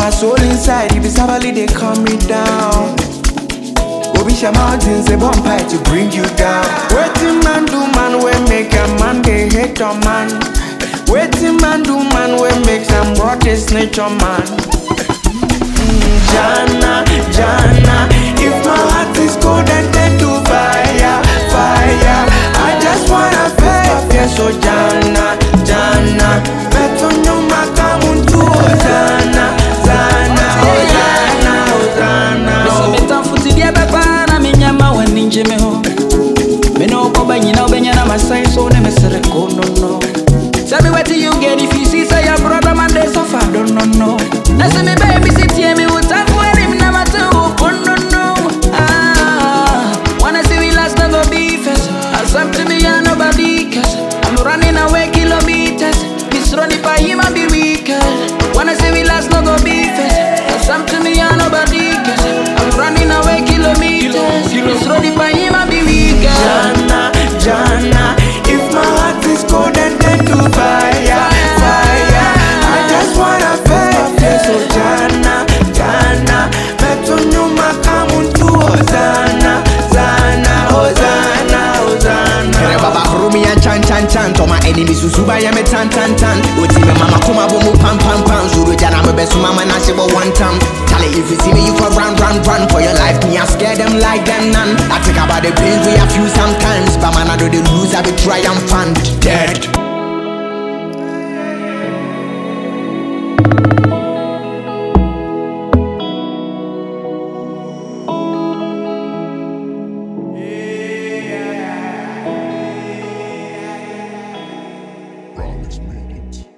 my soul inside, if it's sabali, they calm me down. Obisha mountains, they bomb pipe to bring you down. Waiting man do man, we make a man, they hate a man. Waiting man do man, we make some rotten snitch on man. Jana, Jana, if my heart is cold and then do fire, fire. I just wanna fire, so Jana, Jana. Beto nyuma kamuntu Zana, Zana, Zana, Zana. Miso metamfuti dia baba na minyama waninje meho. Meno boba nyina obenya na masai so ne mesere kono no. Tell me what you get if you see say your brother man they suffer don't know. Now say me baby sit here me would talk for him na matter oh no. Wanna see we last never be first. Accept to me and nobody cares. I'm running away kilometers. Miss running by him and be weaker. Wanna see we last never be first. Accept to me and nobody cares. I'm running away kilometers. Miss running by him and be weaker. Jana, Jana, if my heart is cold and then do fire, fire. I just wanna fire, so Jana, Jana. Beto nyuma kamuntu Zana, Zana, Zana, Zana. Baba Rumi and chan to my enemies Susuba ya me tan Oti me mama kuma bomu pam Zuru jana me besu mama na shebo one time. Charlie, if you see me you for run for your life. Me I scare them like them none. I think about the pains we have few sometimes, but man I do the lose I be triumphant. Dead. Rollins made it.